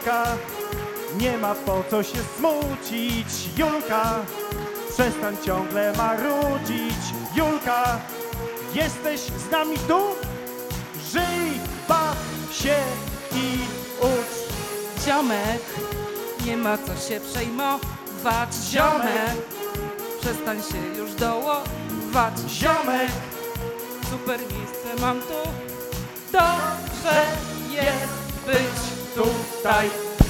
Julka, nie ma po co się smucić. Julka, przestań ciągle marudzić. Julka, jesteś z nami tu? Żyj, baw się i ucz. Ziomek, nie ma co się przejmować. Ziomek, przestań się już dołować. Ziomek, Super miejsce mam tu. Dobrze jest być tutaj.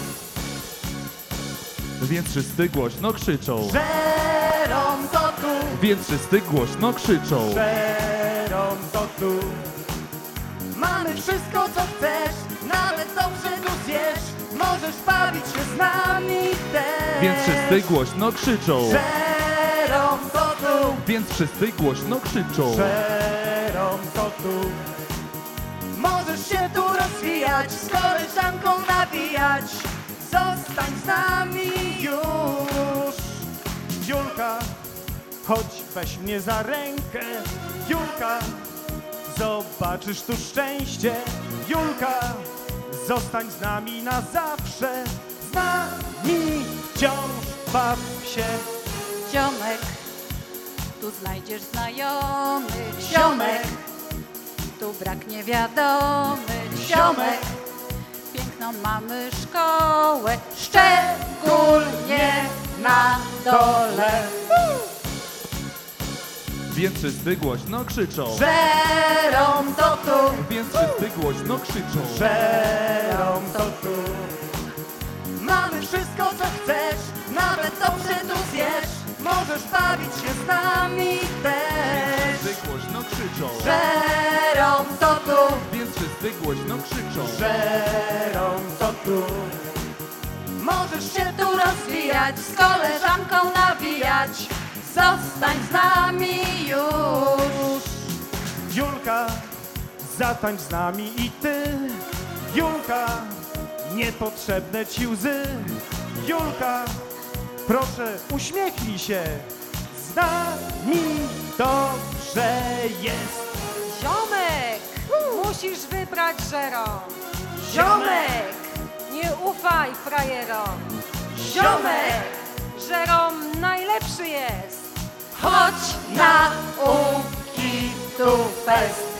Więc wszyscy głośno krzyczą. Żerom to tu. Więc wszyscy głośno krzyczą. Żerom to tu. Mamy wszystko co chcesz, nawet dobrze tu zjesz. Możesz bawić się z nami też. Więc wszyscy głośno krzyczą. Żerom to tu. Więc wszyscy głośno krzyczą. Żerom to tu. Możesz się tu rozwijać, z koleżanką nawijać. Zostań z nami już. Julka, chodź weź mnie za rękę. Julka, zobaczysz tu szczęście. Julka, zostań z nami na zawsze. Z nami wciąż baw się. Ziomek, tu znajdziesz znajomych. Ziomek, tu brak niewiadomych. Ziomek, piękną mamy szkołę, szczególnie na dole. Więc wszyscy głośno krzyczą. Żerom to tu. Więc wszyscy głośno krzyczą. Żerom to tu. Mamy wszystko co chcesz, nawet dobrze tu zjesz. Możesz bawić się z nami też. Wszyscy głośno krzyczą. Żerom to tu. Więc wszyscy głośno krzyczą. Żerom to tu. Możesz się tu rozwijać, Z koleżanką nawijać. Zostań z nami już. Julka, zatańcz z nami i ty. Julka, niepotrzebne ci łzy. Julka, proszę uśmiechnij się. Z nami dobrze jest. Ziomek, musisz wybrać żerom. Ziomek, Nie ufaj frajerom. ziomek, Żerom najlepszy jest. Chodź na Uki tu fest.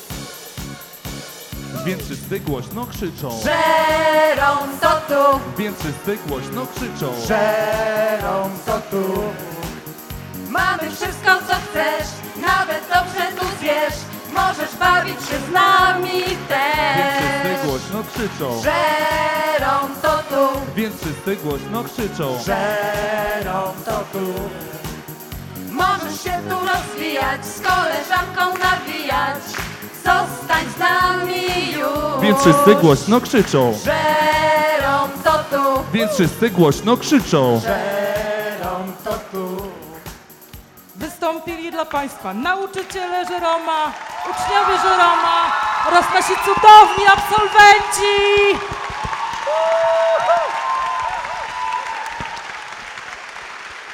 Więc wszyscy głośno krzyczą. Żerom to tu. Więc wszyscy głośno krzyczą. Żerom to tu. Mamy wszystko co chcesz, nawet dobrze tu zjesz. Możesz bawić się z nami Więc też. wszyscy głośno krzyczą. Żerom to tu. Więc wszyscy głośno krzyczą. Żerom to tu. Możesz się tu rozwijać, z koleżanką nawijać. Zostań z nami już. Więc wszyscy głośno krzyczą. Żerom to tu. Więc wszyscy głośno krzyczą. Żerom to tu. Wystąpili dla Państwa nauczyciele Żeroma, uczniowie Żeroma oraz nasi cudowni absolwenci!